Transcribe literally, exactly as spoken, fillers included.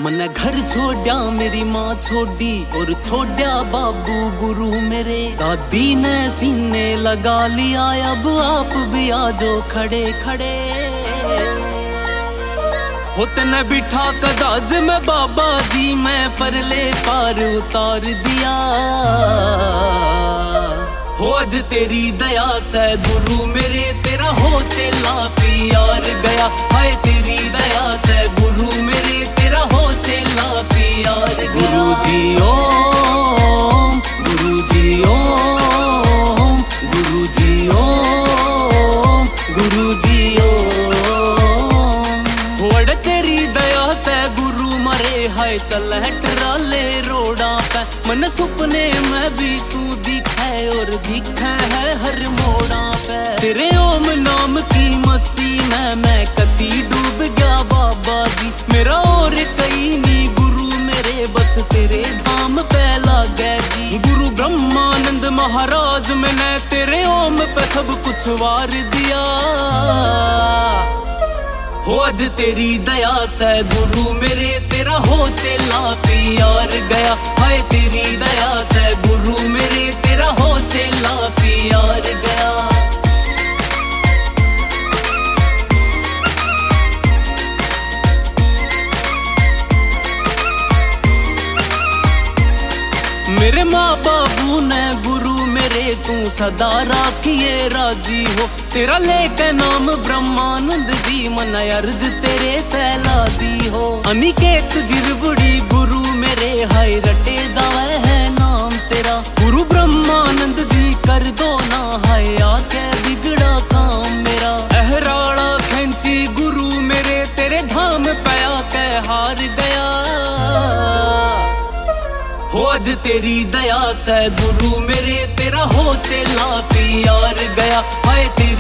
मने घर छोड़ा मेरी माँ छोड़ी और छोड़ा बाबू गुरु मेरे। दादी ने सीने लगा लिया अब आप भी आजो खड़े खड़े। होते न बिठा कदाज में बाबा जी मैं परले पार उतार दिया। हो आज तेरी दया तै गुरु मेरे तेरा हो चेला प्यार गया। हाय तेरी दया तै गुरु मेरे तेरा हो चेला प्यार गया। गुरु जी ओम गुरु जी ओम गुरु जी ओम गुरु जी ओम। होड़ तेरी दया तै गुरु मरे हाय चल है ट्राले रोड़ा पे। मन सुपने में भी तू दिखे और दिखे है हर मोड़ा पे। तेरे ओम नाम की मस्ती में मैं कती डूब गया बाबा जी। मेरा और कहीं नहीं गुरु मेरे बस तेरे धाम पे लागे जी। गुरु ब्रह्मानंद महाराज मैंने तेरे ओम पे सब कुछ वार दिया। हो आज तेरी दया तै गुरु मेरे तेरा हो चेला प्यार गया। हाय तेरी दया तै गुरु मेरे तेरा हो चेला प्यार गया। मेरे माँ बाबू ने गुरु मेरे तू सदा राखिए राजी हो। तेरा लेके नाम ब्रह्मानंद जी मन अर्ज तेरे पहला दी हो। अनिकेत जिरबुड़ी गुरु मेरे हाय रटे जावे है नाम तेरा। गुरु ब्रह्मानंद जी कर दो ना हाय आके बिगड़ा काम मेरा। अहराड़ा खेंची गुरु मेरे तेरे धाम पे आके हार गया। हो आज तेरी दया तै गुरु मेरे तेरा हो चेला प्यार गया। हाय तेरी